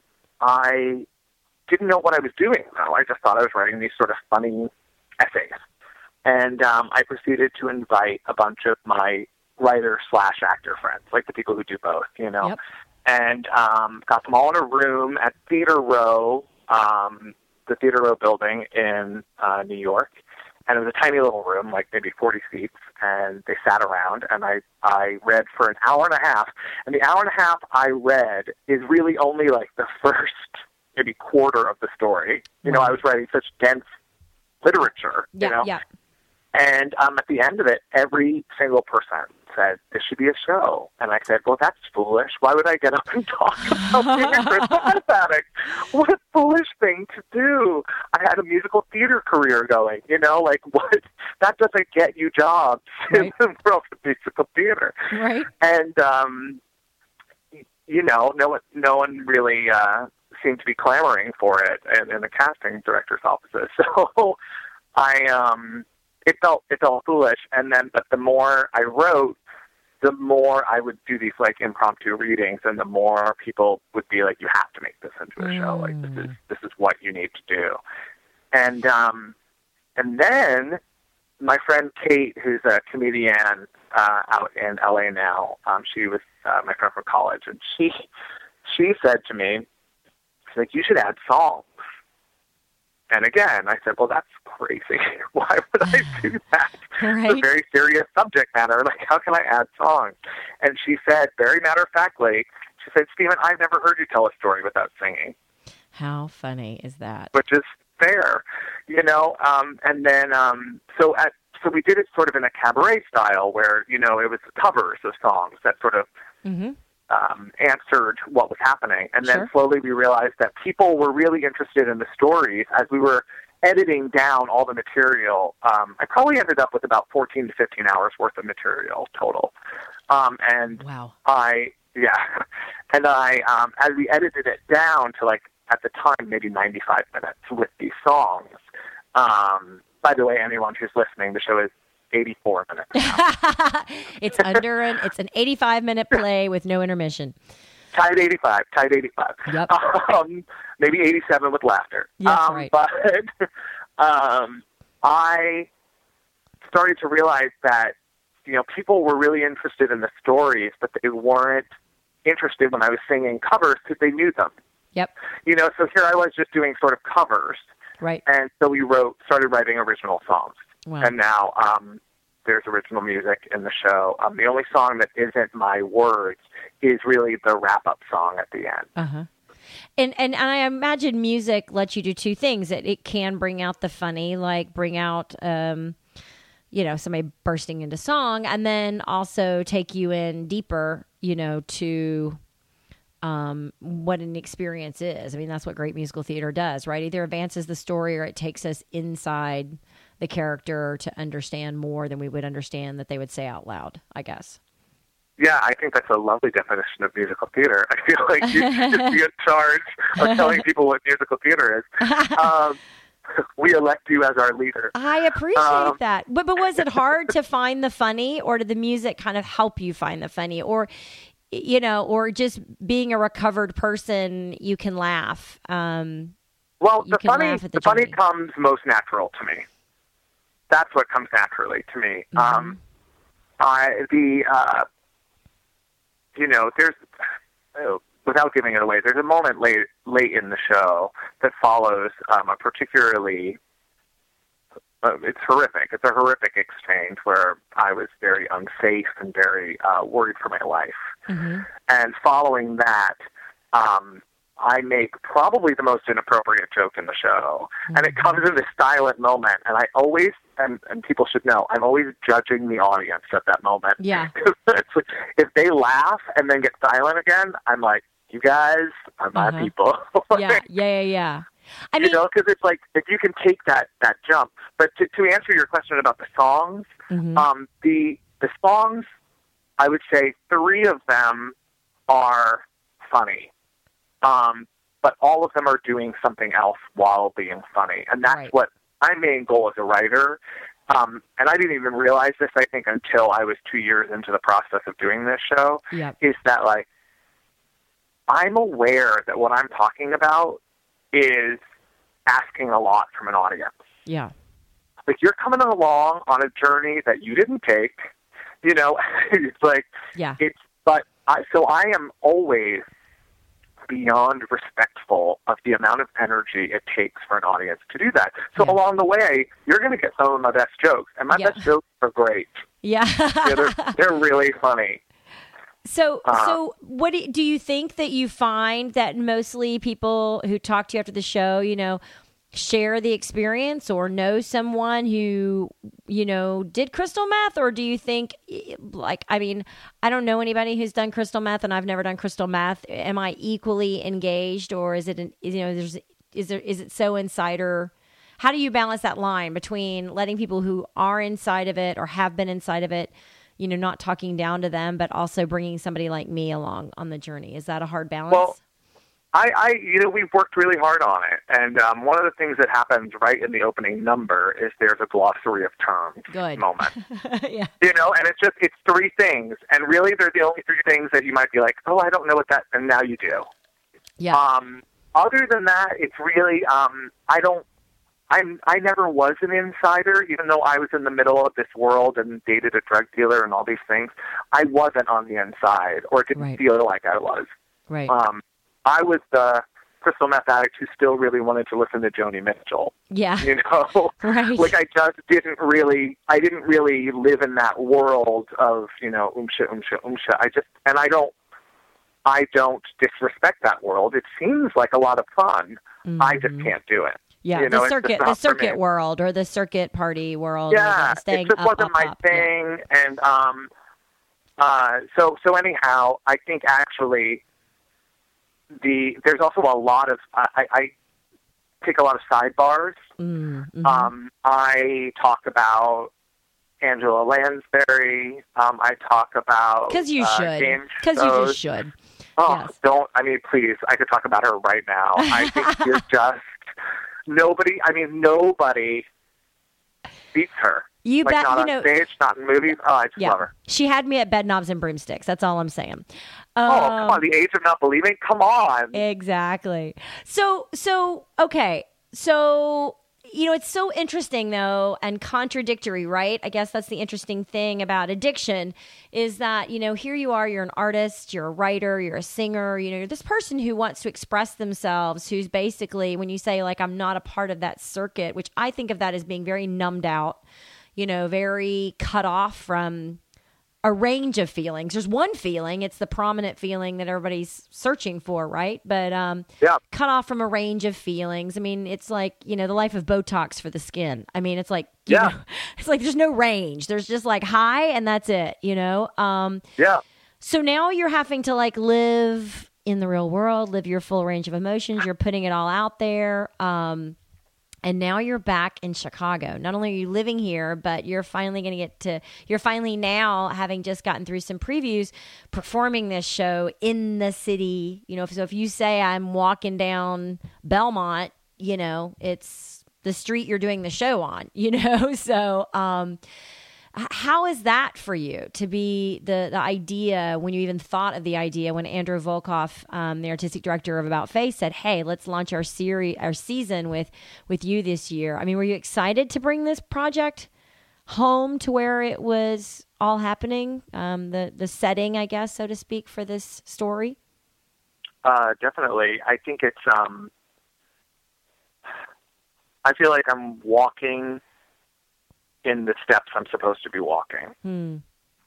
Speaker 12: I didn't know what I was doing, though. I just thought I was writing these sort of funny essays. And um, I proceeded to invite a bunch of my writer slash actor friends, like the people who do both, you know,
Speaker 3: Yep.
Speaker 12: and um, got them all in a room at Theater Row, um, the Theater Row building in uh, New York. And it was a tiny little room, like maybe forty seats, and they sat around, and I, I read for an hour and a half. And the hour and a half I read is really only like the first maybe quarter of the story. You know, I was writing such dense literature,
Speaker 3: Yeah,
Speaker 12: you know.
Speaker 3: yeah.
Speaker 12: And um, at the end of it, every single person said, this should be a show. And I said, well, that's foolish. Why would I get up and talk about being a crystal meth addict? What a foolish thing to do. I had a musical theater career going, you know, like what? That doesn't get you jobs
Speaker 3: Right.
Speaker 12: in the world of musical theater.
Speaker 3: Right.
Speaker 12: And, um, you know, no one, no one really uh, seemed to be clamoring for it in, in the casting director's offices. So I... um. It felt it felt foolish, and then but the more I wrote, the more I would do these like impromptu readings, and the more people would be like, "You have to make this into a mm. show. Like this is this is what you need to do." And um, and then my friend Kate, who's a comedian uh, out in L A now, um, she was uh, my friend from college, and she she said to me, she's like, "You should add songs." And again, I said, well, that's crazy. Why would I do that?
Speaker 3: Right.
Speaker 12: It's a very serious subject matter. Like, how can I add songs? And she said, very matter-of-factly, she said, Stephen, I've never heard you tell a story without singing.
Speaker 3: How funny is that?
Speaker 12: Which is fair, you know? Um, and then, um, so at so we did it sort of in a cabaret style where, you know, it was covers of songs that sort of
Speaker 3: mm-hmm.
Speaker 12: um, answered what was happening. And then
Speaker 3: Sure.
Speaker 12: slowly we realized that people were really interested in the stories as we were editing down all the material. Um, I probably ended up with about fourteen to fifteen hours worth of material total. Um, and
Speaker 3: Wow.
Speaker 12: I, yeah, and I, um, as we edited it down to like, at the time, maybe ninety-five minutes with these songs. Um, by the way, anyone who's listening, the show is eighty-four minutes now.
Speaker 3: It's under an, it's an eighty-five minute play with no intermission.
Speaker 12: Tied eighty-five, tied eighty-five.
Speaker 3: Yep.
Speaker 12: Um, maybe eighty-seven with laughter.
Speaker 3: Yes,
Speaker 12: um,
Speaker 3: right.
Speaker 12: But um, I started to realize that, you know, people were really interested in the stories, but they weren't interested when I was singing covers because they knew them.
Speaker 3: Yep.
Speaker 12: You know, so here I was just doing sort of covers.
Speaker 3: Right.
Speaker 12: And so we wrote, started writing original songs.
Speaker 3: Wow.
Speaker 12: And now um, there's original music in the show. Um, the only song that isn't my words is really the wrap-up song at the end.
Speaker 3: Uh-huh. And, and and I imagine music lets you do two things. It it can bring out the funny, like bring out, um, you know, somebody bursting into song, and then also take you in deeper, you know, to um, what an experience is. I mean, that's what great musical theater does, right? Either advances the story or it takes us inside the character to understand more than we would understand that they would say out loud, I guess.
Speaker 12: Yeah, I think that's a lovely definition of musical theater. I feel like you should just be in charge of telling people what musical theater is. Um, we elect you as our leader.
Speaker 3: I appreciate
Speaker 12: um,
Speaker 3: that. But but was it hard to find the funny, or did the music kind of help you find the funny? Or, you know, or just being a recovered person, you can laugh. Um,
Speaker 12: well,
Speaker 3: you
Speaker 12: the
Speaker 3: can
Speaker 12: funny,
Speaker 3: laugh at
Speaker 12: the,
Speaker 3: the
Speaker 12: funny
Speaker 3: journey.
Speaker 12: comes most natural to me. That's what comes naturally to me.
Speaker 3: Mm-hmm.
Speaker 12: Um, I the uh, you know, there's, uh, without giving it away, there's a moment late late in the show that follows um, a particularly, uh, it's horrific. It's a horrific exchange where I was very unsafe and very uh, worried for my life.
Speaker 3: Mm-hmm.
Speaker 12: And following that, um, I make probably the most inappropriate joke in the show. Mm-hmm. And it comes in this silent moment, and I always, and, and people should know, I'm always judging the audience at that moment.
Speaker 3: Yeah.
Speaker 12: It's like, if they laugh and then get silent again, I'm like, you guys are my
Speaker 3: Uh-huh.
Speaker 12: people.
Speaker 3: yeah, yeah, yeah, yeah. I
Speaker 12: you
Speaker 3: mean,
Speaker 12: know, because it's like, if you can take that, that jump. But to, to answer your question about the songs,
Speaker 3: Mhm.
Speaker 12: um, the the songs, I would say three of them are funny. Um, but all of them are doing something else while being funny. And that's
Speaker 3: Right.
Speaker 12: what my main goal as a writer, um, and I didn't even realize this, I think, until I was two years into the process of doing this show,
Speaker 3: Yep.
Speaker 12: is that, like, I'm aware that what I'm talking about is asking a lot from an audience.
Speaker 3: yeah.
Speaker 12: Like, you're coming along on a journey that you didn't take, you know, it's like,
Speaker 3: Yeah.
Speaker 12: it's, but I, so I am always beyond respectful of the amount of energy it takes for an audience to do that. So
Speaker 3: Yeah.
Speaker 12: along the way, you're going to get some of my best jokes, and my
Speaker 3: Yeah.
Speaker 12: best jokes are great.
Speaker 3: Yeah.
Speaker 12: Yeah, they're, they're really funny.
Speaker 3: So,
Speaker 12: Uh,
Speaker 3: so what do, do you think that you find that mostly people who talk to you after the show, you know, share the experience or know someone who, you know, did crystal meth? Or do you think, like, I mean, I don't know anybody who's done crystal meth, and I've never done crystal meth. Am I equally engaged, or is it, an, you know, there's, is there, is it so insider? How do you balance that line between letting people who are inside of it or have been inside of it, you know, not talking down to them, but also bringing somebody like me along on the journey? Is that a hard balance?
Speaker 12: Well, I, I, you know, we've worked really hard on it. And um, one of the things that happens right in the opening number is there's a glossary of terms
Speaker 3: Good.
Speaker 12: moment.
Speaker 3: yeah.
Speaker 12: You know, and it's just, it's three things. And really, they're the only three things that you might be like, oh, I don't know what that, and now you do.
Speaker 3: Yeah.
Speaker 12: Um, other than that, it's really, um, I don't, I'm, I never was an insider, even though I was in the middle of this world and dated a drug dealer and all these things. I wasn't on the inside, or didn't
Speaker 3: Right.
Speaker 12: feel like I was.
Speaker 3: Right.
Speaker 12: Um, I was the crystal meth addict who still really wanted to listen to Joni Mitchell.
Speaker 3: Yeah.
Speaker 12: You know,
Speaker 3: Right.
Speaker 12: like I just didn't really, I didn't really live in that world of, you know, umsha, umsha, umsha. I just, and I don't, I don't disrespect that world. It seems like a lot of fun.
Speaker 3: Mm-hmm.
Speaker 12: I just can't do it.
Speaker 3: Yeah,
Speaker 12: you know,
Speaker 3: the
Speaker 12: it's just
Speaker 3: circuit,
Speaker 12: not
Speaker 3: the
Speaker 12: for
Speaker 3: circuit
Speaker 12: me.
Speaker 3: world, or the circuit party world.
Speaker 12: Yeah,
Speaker 3: staying
Speaker 12: it just
Speaker 3: up,
Speaker 12: wasn't
Speaker 3: up,
Speaker 12: my
Speaker 3: up. Yeah.
Speaker 12: thing, and um, Uh, so so anyhow, I think actually the there's also a lot of I, I take a lot of sidebars.
Speaker 3: Mm-hmm.
Speaker 12: Um, I talk about Angela Lansbury. Um, I talk about
Speaker 3: Because you
Speaker 12: uh,
Speaker 3: should.
Speaker 12: game
Speaker 3: Because you
Speaker 12: shows.
Speaker 3: just should.
Speaker 12: Oh,
Speaker 3: Yes.
Speaker 12: don't, I mean, please, I could talk about her right now. I think she's just, nobody, I mean, nobody beats her.
Speaker 3: You
Speaker 12: like,
Speaker 3: bet,
Speaker 12: not
Speaker 3: you
Speaker 12: on
Speaker 3: know-
Speaker 12: stage, not in movies. Oh, I just
Speaker 3: Yeah.
Speaker 12: love her.
Speaker 3: She had me at bed knobs and broomsticks. That's all I'm saying.
Speaker 12: Oh, come on, the age of not believing? Come on.
Speaker 3: Exactly. So, so, okay. So, you know, it's so interesting, though, and contradictory, right? I guess that's the interesting thing about addiction is that, you know, here you are, you're an artist, you're a writer, you're a singer, you know, you're this person who wants to express themselves, who's basically, when you say, like, I'm not a part of that circuit, which I think of that as being very numbed out, you know, very cut off from a range of feelings. There's one feeling, it's the prominent feeling that everybody's searching for, right? But um,
Speaker 12: yeah.
Speaker 3: cut off from a range of feelings. I mean, it's like, you know, the life of Botox for the skin. I mean, it's like, you
Speaker 12: Yeah.
Speaker 3: know, it's like there's no range. There's just like high and that's it, you know? Um,
Speaker 12: Yeah.
Speaker 3: so now you're having to like live in the real world, live your full range of emotions. You're putting it all out there. Um, And now you're back in Chicago. Not only are you living here, but you're finally going to get to, you're finally now, having just gotten through some previews, performing this show in the city. You know, so if you say I'm walking down Belmont, you know, it's the street you're doing the show on, you know? So, um, h- how is that for you to be the, the idea when you even thought of the idea when Andrew Volkoff, um, the artistic director of About Face, said, "Hey, let's launch our series, our season with with you this year." I mean, were you excited to bring this project home to where it was all happening? Um, the the setting, I guess, so to speak, for this story.
Speaker 12: Uh, definitely. I think it's, um, I feel like I'm walking in the steps I'm supposed to be walking.
Speaker 3: Hmm.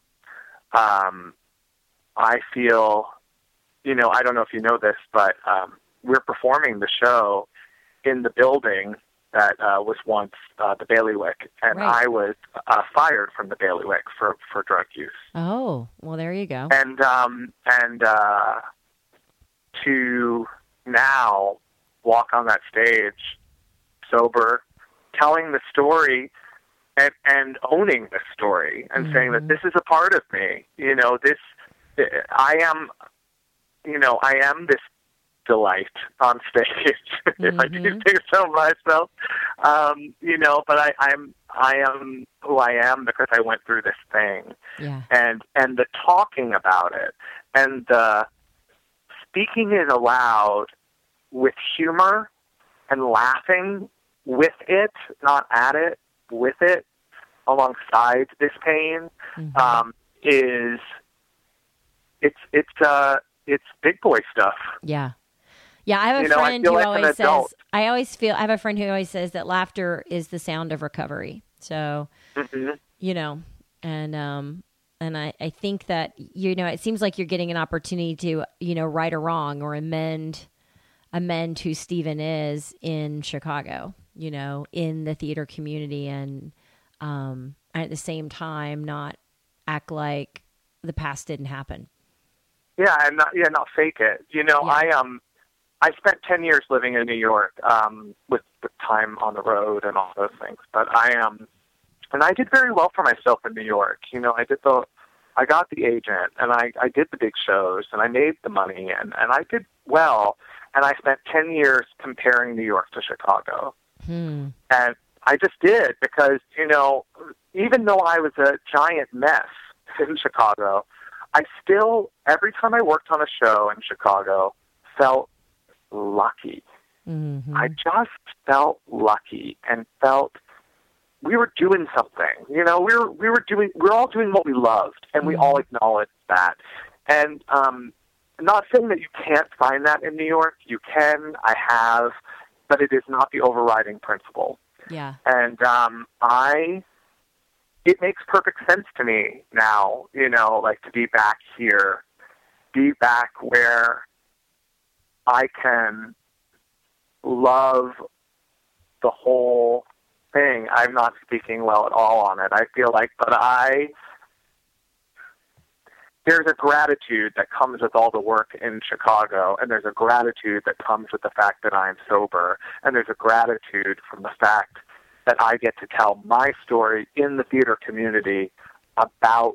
Speaker 12: Um, I feel, you know, I don't know if you know this, but um, we're performing the show in the building that uh, was once uh, the Bailiwick, and
Speaker 3: Right.
Speaker 12: I was uh, fired from the Bailiwick for, for drug use.
Speaker 3: Oh, well, there you go.
Speaker 12: And um, and uh, to now walk on that stage sober, telling the story and, and owning the story and mm-hmm. saying that this is a part of me. You know, this, I am, you know, I am this delight on stage, mm-hmm. if I do say so myself. Um, you know, but I, I'm, I am who I am because I went through this thing.
Speaker 3: Yeah.
Speaker 12: And, and the talking about it and the speaking it aloud with humor and laughing with it, not at it, with it, alongside this pain, mm-hmm. um, is it's it's uh it's big boy stuff.
Speaker 3: Yeah, yeah. I have a
Speaker 12: you know,
Speaker 3: friend who
Speaker 12: like
Speaker 3: always says. I always feel. I have a friend who always says that laughter is the sound of recovery. So,
Speaker 12: mm-hmm.
Speaker 3: you know, and um, and I I think that you know it seems like you're getting an opportunity to you know right a wrong or amend amend who Stephen is in Chicago. You know, in the theater community, and um, at the same time, not act like the past didn't happen.
Speaker 12: Yeah, and not yeah, not fake it. You know,
Speaker 3: yeah.
Speaker 12: I um, I spent ten years living in New York, um, with, with time on the road and all those things. But I um, and I did very well for myself in New York. You know, I did the, I got the agent, and I, I did the big shows, and I made the money, and, and I did well. And I spent ten years comparing New York to Chicago.
Speaker 3: Hmm.
Speaker 12: And I just did because, you know, even though I was a giant mess in Chicago, I still, every time I worked on a show in Chicago, felt lucky.
Speaker 3: Mm-hmm.
Speaker 12: I just felt lucky and felt we were doing something. You know, we were we were doing we were all doing what we loved, and we all acknowledged that. And um, I'm not saying that you can't find that in New York. You can. I have. But it is not the overriding principle.
Speaker 3: Yeah.
Speaker 12: And um, I, it makes perfect sense to me now, you know, like to be back here, be back where I can love the whole thing. I'm not speaking well at all on it, I feel like, but I, there's a gratitude that comes with all the work in Chicago, and there's a gratitude that comes with the fact that I'm sober, and there's a gratitude from the fact that I get to tell my story in the theater community about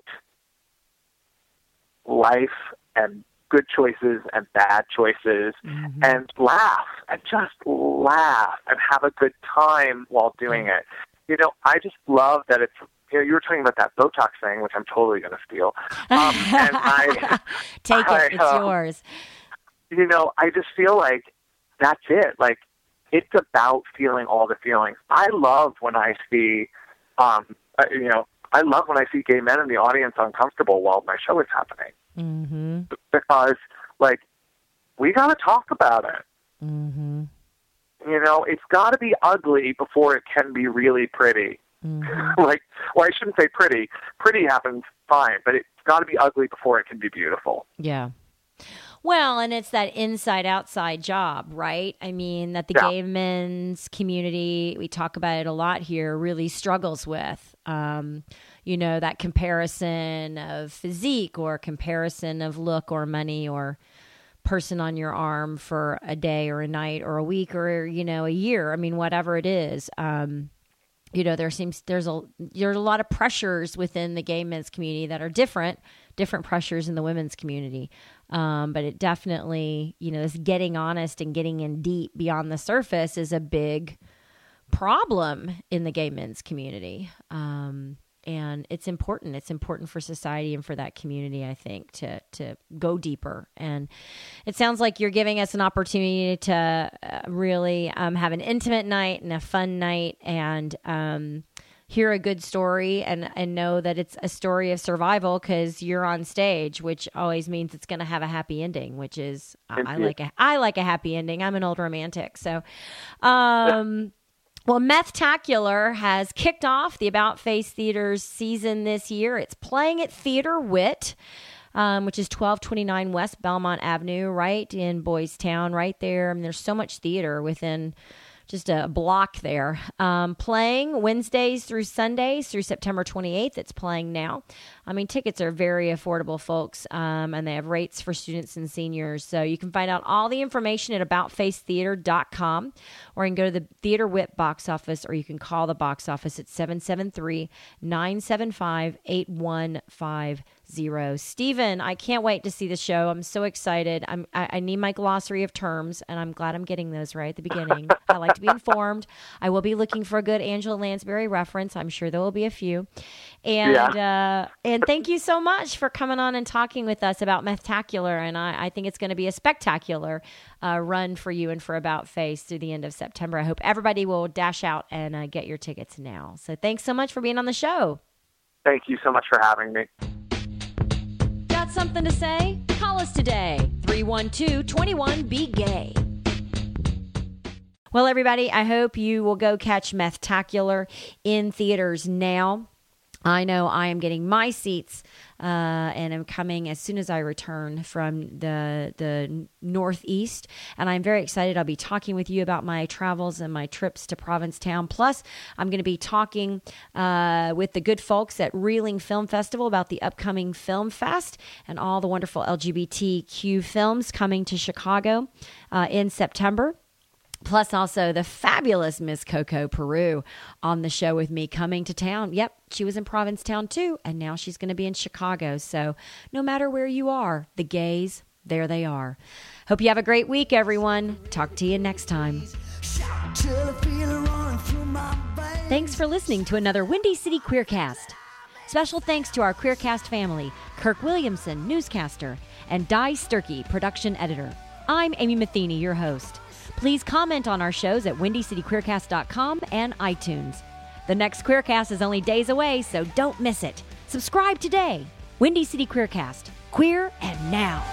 Speaker 12: life and good choices and bad choices, mm-hmm. and laugh, and just laugh, and have a good time while doing it. You know, I just love that it's, you know, you were talking about that Botox thing, which I'm totally going to steal. Um, and I,
Speaker 3: Take
Speaker 12: I,
Speaker 3: it. It's
Speaker 12: um,
Speaker 3: yours.
Speaker 12: You know, I just feel like that's it. Like, it's about feeling all the feelings. I love when I see, um, uh, you know, I love when I see gay men in the audience uncomfortable while my show is happening.
Speaker 3: Mm-hmm.
Speaker 12: Because, like, we got to talk about it.
Speaker 3: Mm-hmm.
Speaker 12: You know, it's got to be ugly before it can be really pretty. Mm-hmm. like, well, I shouldn't say pretty. Pretty happens fine, but it's got to be ugly before it can be beautiful.
Speaker 3: Yeah. Well, and it's that inside-outside job, right? I mean, that the
Speaker 12: yeah.
Speaker 3: gay men's community, we talk about it a lot here, really struggles with. Um, you know, that comparison of physique or comparison of look or money or person on your arm for a day or a night or a week or, you know, a year. I mean, whatever it is. Um, you know, there seems there's a there's a lot of pressures within the gay men's community that are different, different pressures in the women's community. Um, but it definitely, you know, this getting honest and getting in deep beyond the surface is a big problem in the gay men's community. Um, and it's important. It's important for society and for that community, I think, to to go deeper. And it sounds like you're giving us an opportunity to uh, really um, have an intimate night and a fun night and um, hear a good story and, and know that it's a story of survival because you're on stage, which always means it's going to have a happy ending, which is I, I like a I like a happy ending. I'm an old romantic, so. Um, Well, Methtacular has kicked off the About Face Theater's season this year. It's playing at Theater Wit, um, which is twelve twenty-nine West Belmont Avenue, right in Boys Town, right there. I mean, there's so much theater within just a block there. Um, playing Wednesdays through Sundays through September twenty-eighth. It's playing now. I mean, tickets are very affordable, folks, um, and they have rates for students and seniors. So you can find out all the information at about face theater dot com, or you can go to the Theater Wit box office, or you can call the box office at seven seven three, nine seven five, eight one five zero. Stephen, I can't wait to see the show. I'm so excited. I'm, I, I need my glossary of terms, and I'm glad I'm getting those right at the beginning. I like to be informed. I will be looking for a good Angela Lansbury reference. I'm sure there will be a few. And yeah. uh, and thank you so much for coming on and talking with us about Methtacular. And I, I think it's going to be a spectacular uh, run for you and for About Face through the end of September. I hope everybody will dash out and uh, get your tickets now. So thanks so much for being on the show.
Speaker 12: Thank you so much for having me.
Speaker 10: Got something to say? Call us today. three one two, two one, be gay.
Speaker 3: Well, everybody, I hope you will go catch Methtacular in theaters now. I know I am getting my seats uh, and I'm coming as soon as I return from the the Northeast. And I'm very excited. I'll be talking with you about my travels and my trips to Provincetown. Plus, I'm going to be talking uh, with the good folks at Reeling Film Festival about the upcoming Film Fest and all the wonderful L G B T Q films coming to Chicago uh, in September. Plus also the fabulous Miss Coco Peru on the show with me coming to town. Yep, she was in Provincetown too, and now she's going to be in Chicago. So no matter where you are, the gays, there they are. Hope you have a great week, everyone. Talk to you next time. Thanks for listening to another Windy City Queercast. Special thanks to our Queercast family, Kirk Williamson, newscaster, and Di Sturkey, production editor. I'm Amy Matheny, your host. Please comment on our shows at windy city queercast dot com and iTunes. The next Queercast is only days away, so don't miss it. Subscribe today. Windy City Queercast. Queer and now.